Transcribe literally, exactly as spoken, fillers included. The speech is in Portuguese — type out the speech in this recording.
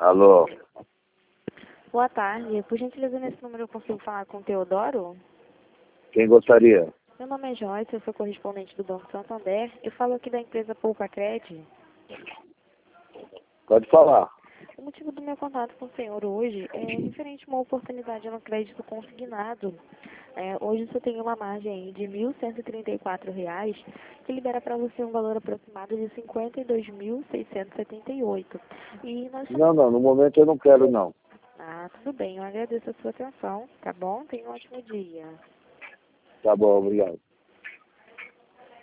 Alô, Boa tarde. Por gentileza, nesse número eu consigo falar com o Teodoro? quem gostaria? Meu nome é Joyce, eu sou correspondente do Banco Santander. Eu falo aqui da empresa Poupa Cred. Pode falar. O motivo do meu contato com o senhor hoje é referente a uma oportunidade no crédito consignado. É, hoje você tem uma margem aí de mil cento e trinta e quatro reais, que libera para você um valor aproximado de cinquenta e dois mil seiscentos e setenta e oito. E nós Não, não, no momento eu não quero não. Ah, tudo bem. Eu agradeço a sua atenção, tá bom? Tenha um ótimo dia. Tá bom, obrigado.